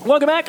Welcome back,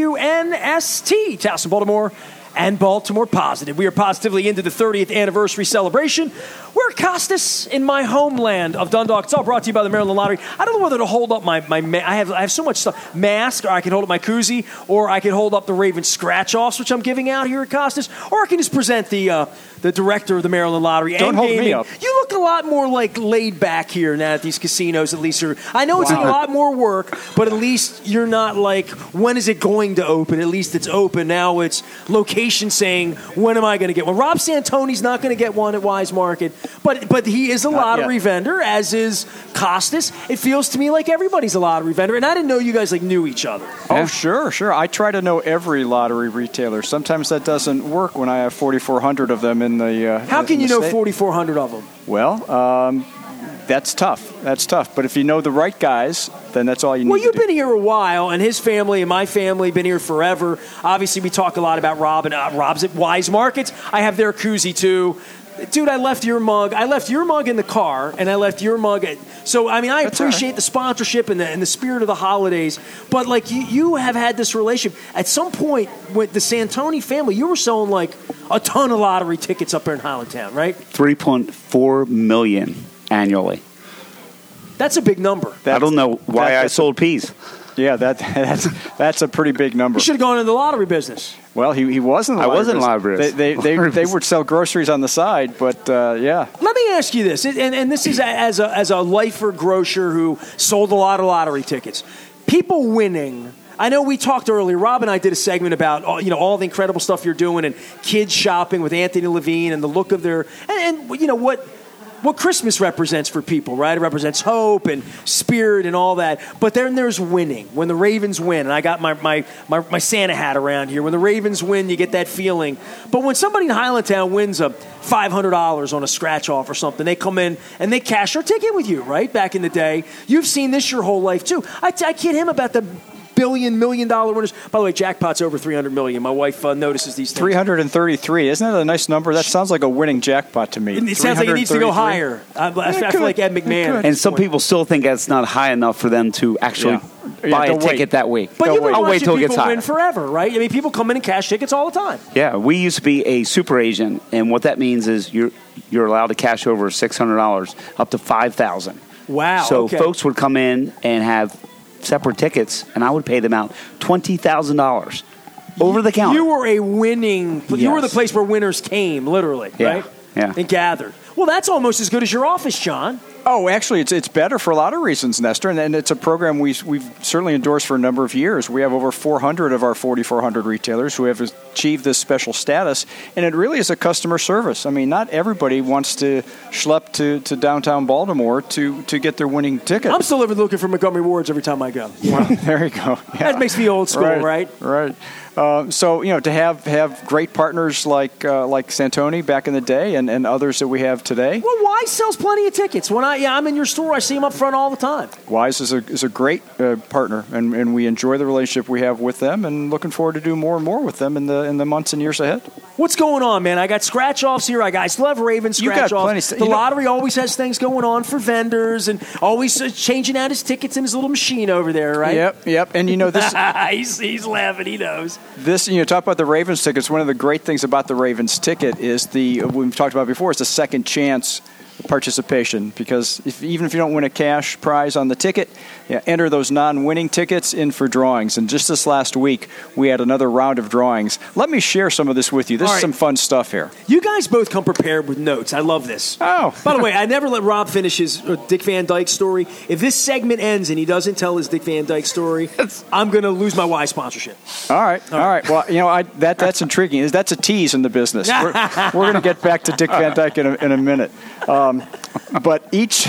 WNST, Towson, Baltimore, and Baltimore Positive. We are positively into the 30th anniversary celebration. We're at Costas in my homeland of Dundalk. It's all brought to you by the Maryland Lottery. I don't know whether to hold up my I have so much stuff. Mask, or I can hold up my koozie, or I can hold up the Ravens scratch-offs, which I'm giving out here at Costas, or I can just present the director of the Maryland Lottery. Don't hold me up. You look a lot more like laid back here now at these casinos, at least. I know it's a lot more work, but at least you're not like, when is it going to open? At least it's open. Now it's location saying, when am I going to get one? Rob Santoni's not going to get one at Wise Market, but he is a lottery vendor, as is Costas. It feels to me like everybody's a lottery vendor, and I didn't know you guys knew each other. Oh, sure. I try to know every lottery retailer. Sometimes that doesn't work when I have 4,400 of them in the How can you know 4,400 of them? Well, that's tough. But if you know the right guys, then that's all you need to do. Well, you've been here a while, and his family and my family been here forever. Obviously, we talk a lot about Rob, and Rob's at Wise Markets. I have their koozie, too. Dude, I left your mug in the car, and I left your mug so, I mean, I appreciate the sponsorship and the spirit of the holidays, but, like, you have had this relationship. At some point, with the Santoni family, you were selling, like, a ton of lottery tickets up there in Highlandtown, right? 3.4 million annually. That's a big number. I don't know why I sold peas. Yeah, that's a pretty big number. You should have gone into the lottery business. Well, he wasn't. I wasn't in the lottery business. They would sell groceries on the side, but yeah. Let me ask you this, and this is as a lifer grocer who sold a lot of lottery tickets. People winning. I know we talked earlier. Rob and I did a segment about all the incredible stuff you're doing and kids shopping with Anthony Levine and the look of their and what Christmas represents for people, right? It represents hope and spirit and all that. But then there's winning. When the Ravens win, and I got my Santa hat around here. When the Ravens win, you get that feeling. But when somebody in Highlandtown wins a $500 on a scratch-off or something, they come in and they cash their ticket with you, right? Back in the day. You've seen this your whole life, too. I kid him about the $1 million winners. By the way, jackpot's over $300 million. My wife notices these things. 333. Isn't that a nice number? That sounds like a winning jackpot to me. It sounds like it needs to go higher. I feel like Ed McMahon. And some people still think that's not high enough for them to actually buy a ticket that week. But you've been I'll wait till it gets people higher. win forever, right? I mean, people come in and cash tickets all the time. Yeah, we used to be a super agent, and what that means is you're allowed to cash over $600 up to $5,000. Wow. So folks would come in and have separate tickets, and I would pay them out $20,000 over the counter. You were a winning. Yes. You were the place where winners came, literally, right? Yeah. And gathered. Well, that's almost as good as your office, John. Oh, actually, it's better for a lot of reasons, Nestor, and it's a program we've certainly endorsed for a number of years. We have over 400 of our 4,400 retailers who have achieved this special status, and it really is a customer service. I mean, not everybody wants to schlep to downtown Baltimore to get their winning ticket. I'm still looking for Montgomery Wards every time I go. Well, there you go. Yeah. That makes me old school, right? Right. So, to have great partners like Santoni back in the day and others that we have today. Well, Wise sells plenty of tickets. When I'm in your store, I see them up front all the time. Wise is a great partner, and we enjoy the relationship we have with them, and looking forward to do more and more with them in the months and years ahead. What's going on, man? I got scratch-offs here. I still have Ravens scratch-offs. You got plenty. The lottery always has things going on for vendors and always changing out his tickets in his little machine over there, right? Yep. And this... he's laughing. He knows. This, talk about the Ravens tickets. One of the great things about the Ravens ticket is we've talked about before, is the second chance participation, because even if you don't win a cash prize on the ticket, enter those non-winning tickets in for drawings. And just this last week, we had another round of drawings. Let me share some of this with you. This is some fun stuff here. You guys both come prepared with notes. I love this. Oh. By the way, I never let Rob finish his Dick Van Dyke story. If this segment ends and he doesn't tell his Dick Van Dyke story, I'm going to lose my Wise sponsorship. All right. Well, that's intriguing. That's a tease in the business. We're going to get back to Dick Van Dyke in a minute. But each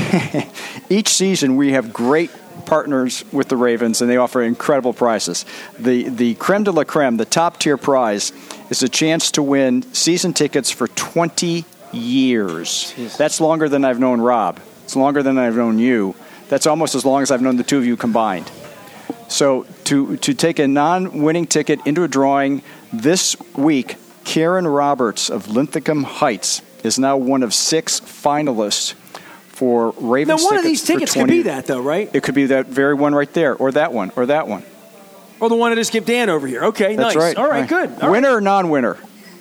season we have great partners with the Ravens, and they offer incredible prizes. The creme de la creme, the top tier prize, is a chance to win season tickets for 20 years. Jeez. That's longer than I've known Rob. It's longer than I've known you. That's almost as long as I've known the two of you combined. So to take a non-winning ticket into a drawing this week, Karen Roberts of Linthicum Heights is now one of 6 finalists for Ravens tickets. Now, one of these tickets could be that, though, right? It could be that very one right there, or that one, or that one. Or the one that just gave Dan over here. Okay, That's nice. right. All right, good. All winner or non-winner?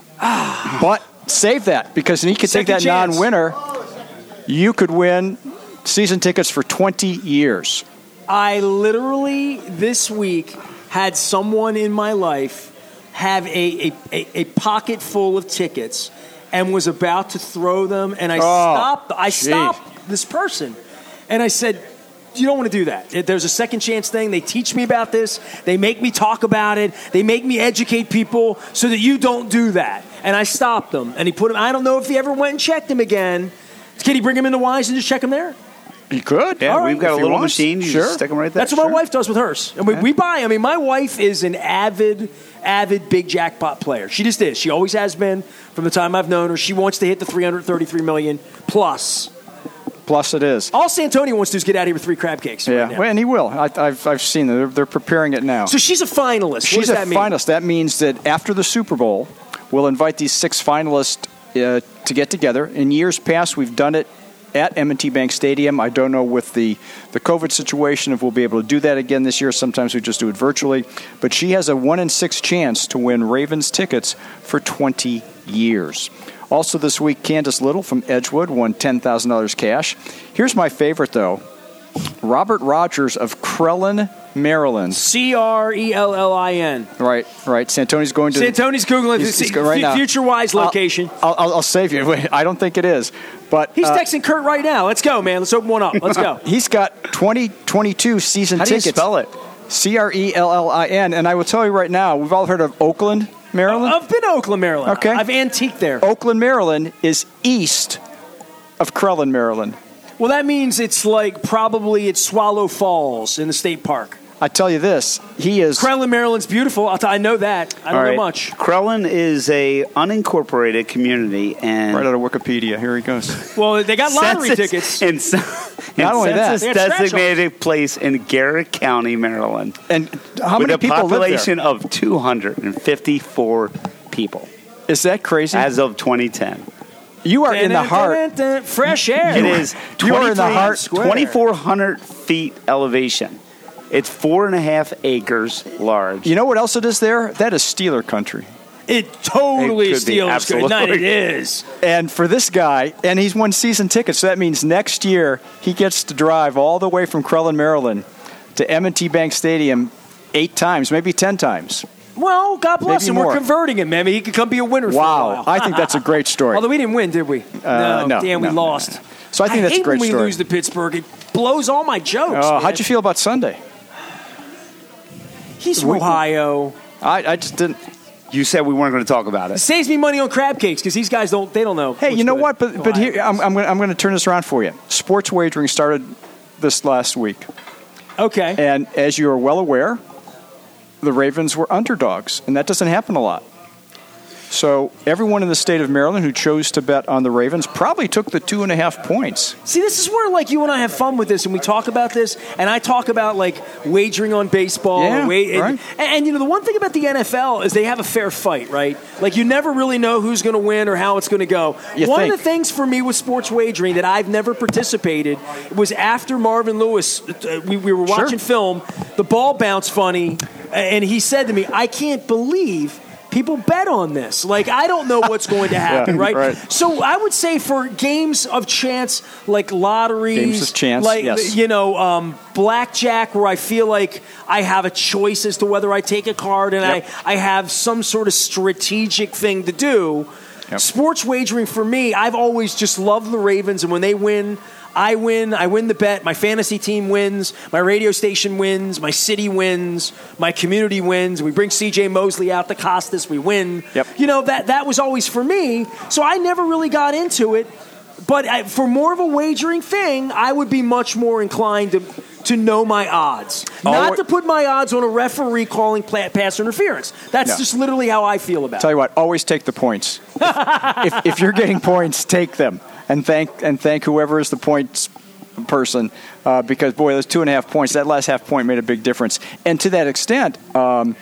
But save that, because he could take Second that chance. non-winner. You could win season tickets for 20 years. I literally this week had someone in my life have a pocket full of tickets and was about to throw them, and I stopped this person, and I said, you don't want to do that. There's a second chance thing. They teach me about this. They make me talk about it. They make me educate people so that you don't do that. And I stopped him, and he put him. I don't know if he ever went and checked him again. Can he bring him into Wise and just check him there? You could. Yeah, All right. we've got a If he little wants. machine. You Sure. just stick them right there. That's what my wife does with hers. And we buy. I mean, my wife is an avid big jackpot player. She just is. She always has been from the time I've known her. She wants to hit the $333 million plus. Plus it is. All Santonio wants to do is get out of here with 3 crab cakes. Yeah, right now. well, and he will. I've seen them. They're preparing it now. So she's a finalist. What She's does that a mean? finalist. That means that after the Super Bowl, we'll invite these 6 finalists to get together. In years past, we've done it at M&T Bank Stadium. I don't know with the COVID situation if we'll be able to do that again this year. Sometimes we just do it virtually. But she has a 1 in 6 chance to win Ravens tickets for 20 years. Also this week, Candace Little from Edgewood won $10,000 cash. Here's my favorite, though. Robert Rogers of Crellin, Maryland. Crellin. Right. Santoni's going to... Santoni's Googling He's going right now. Future Wise location. I'll save you. I don't think it is. But He's texting Kurt right now. Let's go, man. Let's open one up. Let's go. he's got 2022 season How do you tickets. spell it? Crellin. And I will tell you right now, we've all heard of Oakland, Maryland. I've been to Oakland, Maryland. Okay. I've antiqued there. Oakland, Maryland is east of Crellin, Maryland. Well, that means it's like probably it's Swallow Falls in the state park. I tell you this, he is... Crellin, Maryland's beautiful. I know that. I don't know much. Crellin is a unincorporated community, and Right out of Wikipedia. Here he goes. Well, they got lottery tickets. And Not only that, census they got scratch-offs. designated place in Garrett County, Maryland, And how with many a people live population of 254 people there? Is that crazy? as of 2010. You are in the heart. Fresh air. It is You are in the heart. 2,400 feet elevation. It's 4.5 acres large. You know what else it is there? That is Steeler country. It totally It could be, steals good. No, absolutely. it is. And for this guy, and he's won season tickets, so that means next year he gets to drive all the way from Crellin, Maryland to M&T Bank Stadium 8 times, maybe 10 times. Well, God bless Maybe him. more. We're converting him, man. He could come be a winner for a Wow. while. I think that's a great story. Although we didn't win, did we? No, Damn, we no, lost. no. So I think that's a hate great when we story. lose to Pittsburgh. It blows all my jokes. man. How'd you feel about Sunday? He's from Ohio. I just didn't. You said we weren't going to talk about It it. saves me money on crab cakes because these guys don't know. Hey, what's you know good. what? But here, I'm going to turn this around for you. Sports wagering started this last week. Okay. And as you are well aware, the Ravens were underdogs, and that doesn't happen a lot. So everyone in the state of Maryland who chose to bet on the Ravens probably took the 2.5 points. See, this is where like you and I have fun with this, and we talk about this, and I talk about like wagering on baseball. Yeah, right. And you know the one thing about the NFL is they have a fair fight, right? Like you never really know who's going to win or how it's going to go. One of the things for me with sports wagering that I've never participated was after Marvin Lewis. We were watching film. The ball bounced funny, and he said to me, "I can't believe." People bet on this. Like, I don't know what's going to happen, Yeah, right? right? So I would say for games of chance, like lotteries, Games of chance, like, yes. blackjack, where I feel like I have a choice as to whether I take a card and Yep. I have some sort of strategic thing to do. Yep. Sports wagering for me, I've always just loved the Ravens, and when they win, I win the bet. My fantasy team wins. My radio station wins. My city wins. My community wins. We bring C.J. Mosley out to Costas. We win. Yep. You know, that was always for me. So I never really got into it. But for more of a wagering thing, I would be much more inclined to know my odds. Not to put my odds on a referee calling pass interference. That's just literally how I feel about it. Tell you what, always take the points. if you're getting points, take them. And thank whoever is the points person, because boy, those 2.5 points, that last half point made a big difference. And to that extent, the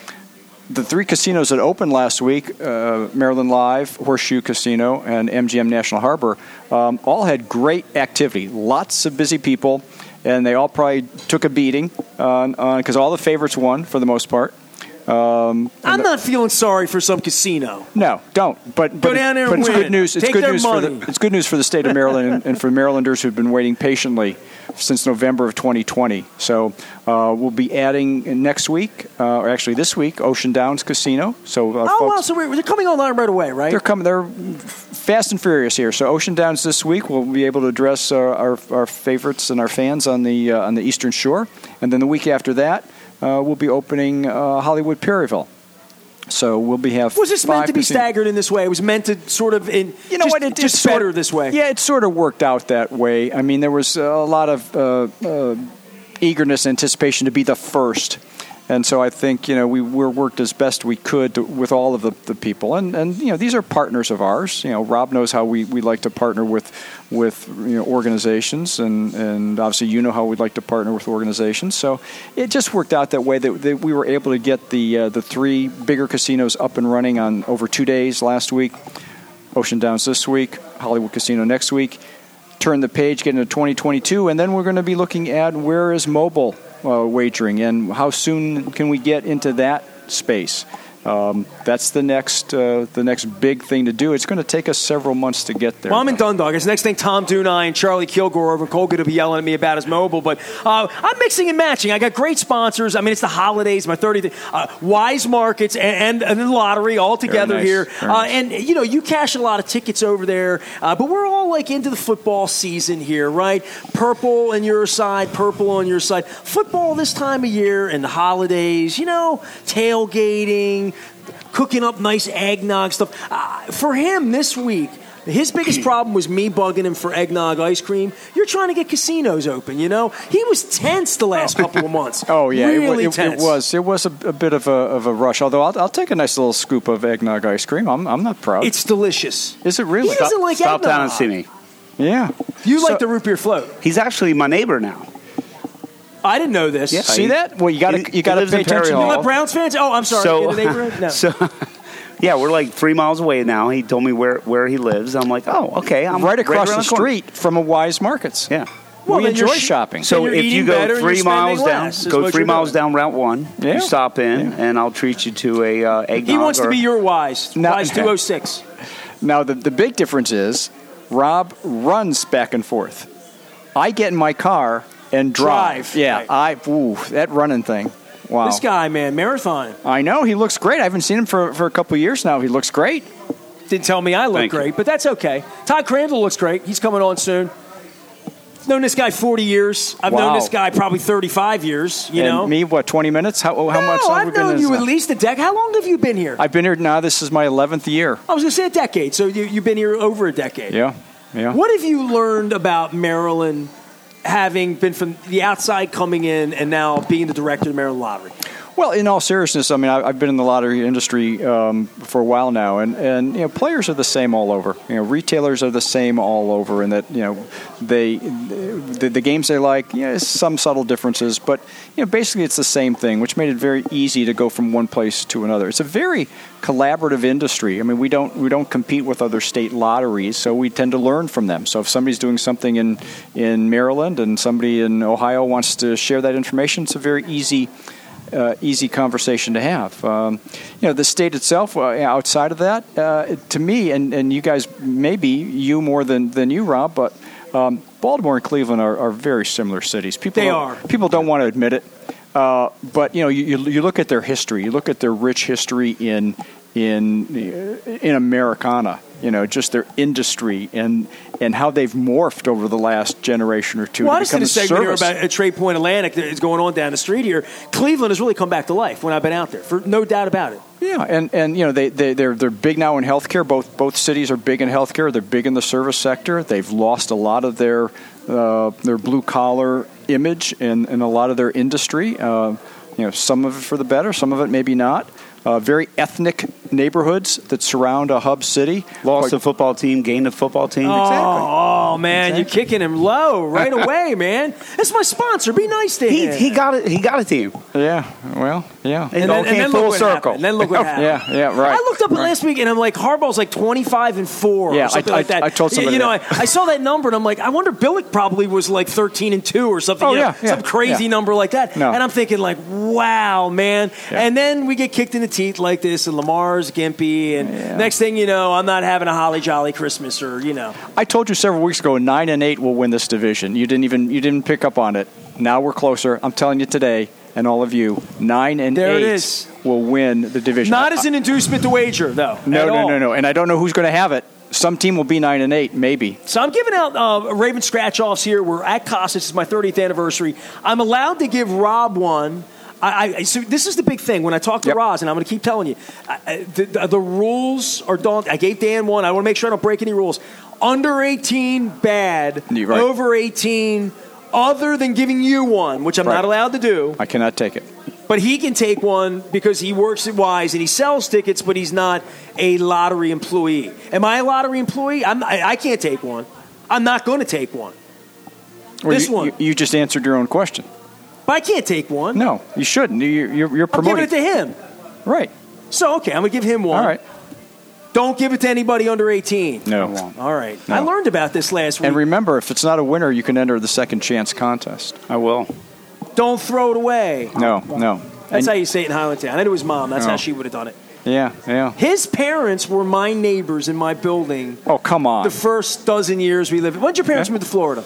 3 casinos that opened last week, Maryland Live, Horseshoe Casino, and MGM National Harbor, all had great activity. Lots of busy people, and they all probably took a beating because all the favorites won for the most part. I'm not feeling sorry for some casino. No, don't. But Go down there and it's win. good news. It's Take good their news money. it's good news for the state of Maryland and for Marylanders who've been waiting patiently since November of 2020. So we'll be adding next week, or actually this week, Ocean Downs Casino. So Wow! So they're coming online right away, right? They're coming. They're fast and furious here. So Ocean Downs this week, we'll be able to address our favorites and our fans on the Eastern Shore, and then the week after that, we'll be opening Hollywood Perryville. So we'll be have. Was this meant to be staggered in this way? It was meant to sort of just better this way. Yeah, it sort of worked out that way. I mean, there was a lot of eagerness, anticipation to be the first. And so I think, we worked as best we could with all of the people. And these are partners of ours. Rob knows how we like to partner with organizations. And obviously, how we'd like to partner with organizations. So it just worked out that way that we were able to get the 3 bigger casinos up and running on over 2 days last week. Ocean Downs this week, Hollywood Casino next week. Turn the page, get into 2022. And then we're going to be looking at where is mobile wagering and how soon can we get into that space. That's the next big thing to do. It's going to take us several months to get there. Well, I'm in Dundalk. It's the next thing Tom Dunai and Charlie Kilgore over in Colgate will be yelling at me about his mobile. But I'm mixing and matching. I got great sponsors. I mean, it's the holidays, my 30th. Wise Markets and the lottery all together nice. here. Nice. And, you cash a lot of tickets over there. But we're all into the football season here, right? Purple on your side, purple on your side. Football this time of year and the holidays, tailgating, cooking up nice eggnog stuff. For him this week, his biggest problem was me bugging him for eggnog ice cream. You're trying to get casinos open, He was tense the last couple of months. Oh, yeah. Really tense. It was a bit of a rush, although I'll take a nice little scoop of eggnog ice cream. I'm not proud. It's delicious. Is it really? He doesn't like Stop eggnog. down and see me. Yeah. You like the root beer float. He's actually my neighbor now. I didn't know this. Yeah. See that? Well, you got to He pay lives in attention. Perry You Hall. let Browns fans? Oh, I'm sorry. So- In the neighborhood? No. So, yeah, we're like 3 miles away now. He told me where he lives. I'm like, oh, okay. I'm Right across around the corner. street from a Wise Markets. Yeah. Well, we then enjoy you're shopping. So you're if you eating go better and 3 you're miles spending down, less, is go what 3 you're miles doing. down Route 1. Yeah. You stop in, and I'll treat you to a eggnog. He wants to or- be your Wise. No. Wise 206. Now, the big difference is Rob runs back and forth. I get in my car and drive. Yeah, Right. that running thing. Wow. This guy, man, marathon. I know. He looks great. I haven't seen him for a couple of years now. He looks great. Didn't tell me I look Thank you. great, but that's okay. Todd Crandall looks great. He's coming on soon. Known this guy 40 years. I've known Wow. this guy probably 35 years, you and know. me, 20 minutes? How much No, have we I've been known in you this? at least a decade. How long have you been here? I've been here now. This is my 11th year. I was going to say a decade, so you've been here over a decade. Yeah. What have you learned about Maryland, having been from the outside coming in and now being the director of the Maryland Lottery? Well, in all seriousness, I mean, I've been in the lottery industry for a while now, and players are the same all over. Retailers are the same all over, in that the games they like, some subtle differences, but basically it's the same thing, which made it very easy to go from one place to another. It's a very collaborative industry. I mean, we don't compete with other state lotteries, so we tend to learn from them. So if somebody's doing something in Maryland and somebody in Ohio wants to share that information, it's a very easy conversation to have. The state itself, outside of that, to me, and you guys, maybe you more than you, Rob, but Baltimore and Cleveland are very similar cities. People don't want to admit it, but you look at their history, you look at their rich history in Americana. Just their industry and how they've morphed over the last generation or two. Well, to I just did a segment here about a Trade Point Atlantic that is going on down the street here. Cleveland has really come back to life when I've been out there, for no doubt about it. Yeah, and they're big now in healthcare. Both cities are big in healthcare. They're big in the service sector. They've lost a lot of their blue collar image and a lot of their industry. Some of it for the better, some of it maybe not. Very ethnic neighborhoods that surround a hub city. Lost a football team, gained a football team. Oh, Oh, man, you're kicking him low right away, man. That's my sponsor. Be nice to him. He got it. He got it to you. Yeah. Well, yeah. It all came full circle. And then look what happened. Yeah, right. I looked up it last week, and I'm like, Harbaugh's like 25-4 Yeah, or something like that. I told somebody I saw that number, and I'm like, I wonder Billick probably was like 13-2 or something. Some crazy number like that. No. And I'm thinking like, wow, man. Yeah. And then we get kicked in the teeth like this, and Lamar's gimpy, and next thing you know, I'm not having a holly jolly Christmas, or I told you several weeks ago, 9-8 will win this division. You didn't pick up on it. Now we're closer. I'm telling you today, and all of you, 9-8 will win the division. Not as an inducement to wager, though. No. And I don't know who's going to have it. Some team will be 9-8, maybe. So I'm giving out Raven scratch-offs here. We're at Costas. It's my 30th anniversary. I'm allowed to give Rob one. So this is the big thing. When I talk to Roz, and I'm going to keep telling you, the rules are daunting. I gave Dan one. I want to make sure I don't break any rules. Under 18, bad. Right. Over 18, other than giving you one, which I'm not allowed to do. I cannot take it. But he can take one because he works at Wise and he sells tickets, but he's not a lottery employee. Am I a lottery employee? I can't take one. I'm not going to take one. Well, you just answered your own question. But I can't take one. No, you shouldn't. You're promoting. I'm giving it to him. Right. So, okay, I'm going to give him one. All right. Don't give it to anybody under 18. No. All right. No. I learned about this last week. And remember, if it's not a winner, you can enter the second chance contest. I will. Don't throw it away. No. That's how you say it in Highlandtown. I knew his mom. That's how she would have done it. Yeah. His parents were my neighbors in my building. Oh, come on. The first dozen years we lived. When did your parents move to Florida?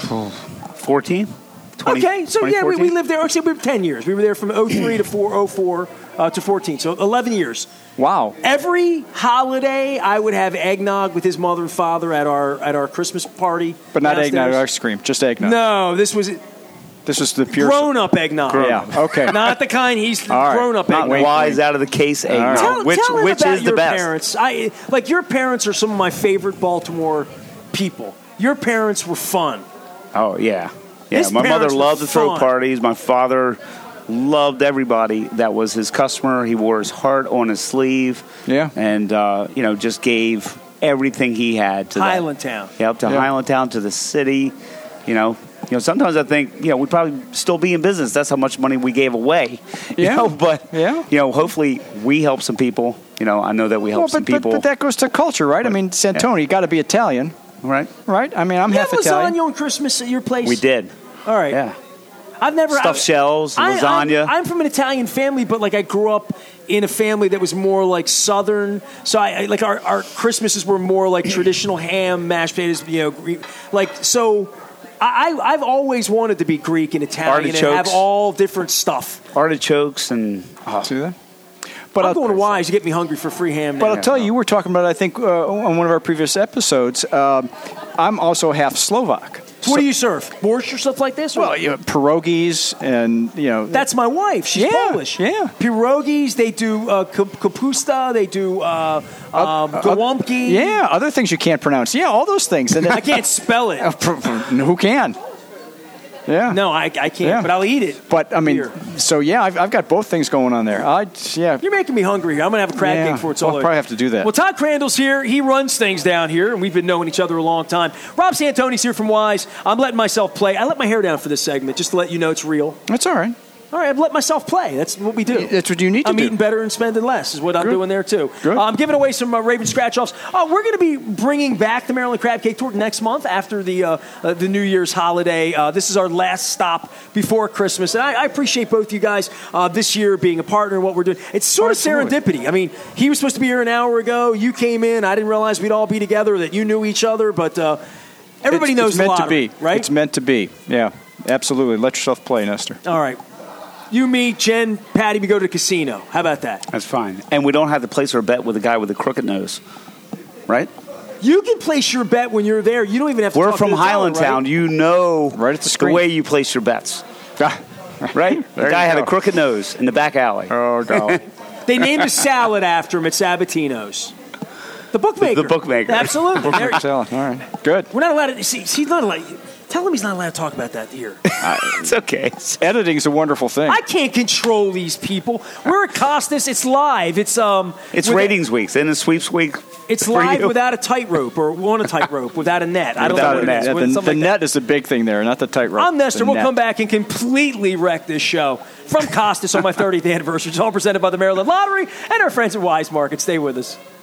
14. Okay, so we lived there. Actually, we were 10 years. We were there from 03 to 04 to 14, so 11 years. Wow. Every holiday, I would have eggnog with his mother and father at our Christmas party. But not eggnog ice cream, just eggnog. No, this was the pure grown-up eggnog. Yeah, okay. Not the kind he's grown-up eggnog. Not Wise out of the case eggnog. Tell which is the your best? Parents. Your parents are some of my favorite Baltimore people. Your parents were fun. Oh, yeah. Yeah, His my mother parents loved were to throw fun. parties. My father loved everybody that was his customer. He wore his heart on his sleeve. Yeah. And, just gave everything he had to Highlandtown. Yep, to Highlandtown, to the city. Sometimes I think, we'd probably still be in business. That's how much money we gave away. Hopefully we help some people. I know that we help some people. But that goes to culture, right? I mean, Santoni, you got to be Italian. Right. I mean, I'm half Italian. You had lasagna on Christmas at your place? We did. All right. Yeah. I've never stuffed shells, lasagna. I'm from an Italian family, but I grew up in a family that was more like Southern. So our Christmases were more like traditional ham, mashed potatoes. So I've always wanted to be Greek and Italian Artichokes. and have all different stuff. Artichokes and see that. But I'm going to Wise. You get me hungry for free ham. But I'll tell you, you were talking about, I think, on one of our previous episodes, I'm also half Slovak. So what do you serve? Borscht or stuff like this? Well, pierogies and, That's my wife. She's Polish. Yeah. Pierogies, they do kapusta, they do gołąbki. Yeah, other things you can't pronounce. Yeah, all those things. And I can't spell it. Who can? Yeah. No, I can't, but I'll eat it. But, I mean, I've got both things going on there. You're making me hungry here. I'm going to have a crab cake before it's all over. I'll probably have to do that. Well, Todd Crandall's here. He runs things down here, and we've been knowing each other a long time. Rob Santoni's here from Wise. I'm letting myself play. I let my hair down for this segment just to let you know it's real. That's all right. All right, I've let myself play. That's what we do. That's what you need to do. I'm eating better and spending less is what I'm doing there, too. Good. I'm giving away some Raven scratch-offs. We're going to be bringing back the Maryland Crab Cake Tour next month after the New Year's holiday. This is our last stop before Christmas. And I appreciate both you guys this year being a partner in what we're doing. It's sort of serendipity. I mean, he was supposed to be here an hour ago. You came in. I didn't realize we'd all be together, that you knew each other. But everybody knows the lottery, to be. right? It's meant to be. Yeah, absolutely. Let yourself play, Nestor. All right. You, me, Jen, Patty, we go to the casino. How about that? That's fine. And we don't have to place our bet with a guy with a crooked nose, right? You can place your bet when you're there. You don't even have to We're talk from to the teller, Highlandtown. right? You know right at the screen. way you place your bets. Right? The guy had a crooked nose in the back alley. Oh, God. They named a salad after him at Sabatino's. The bookmaker. The bookmaker. Absolutely. All right. Good. We're not allowed to see. He's not allowed. Tell him he's not allowed to talk about that here. It's okay. Editing's a wonderful thing. I can't control these people. We're at Costas. It's live. It's ratings weeks and the sweeps week. It's for live you. without a tightrope or on a tightrope without a net. I don't know what it is. The Something like net that. is the big thing there, not the tightrope. I'm Nestor. The We'll net. come back and completely wreck this show from Costas on my 30th anniversary. It's all presented by the Maryland Lottery and our friends at Wise Market. Stay with us.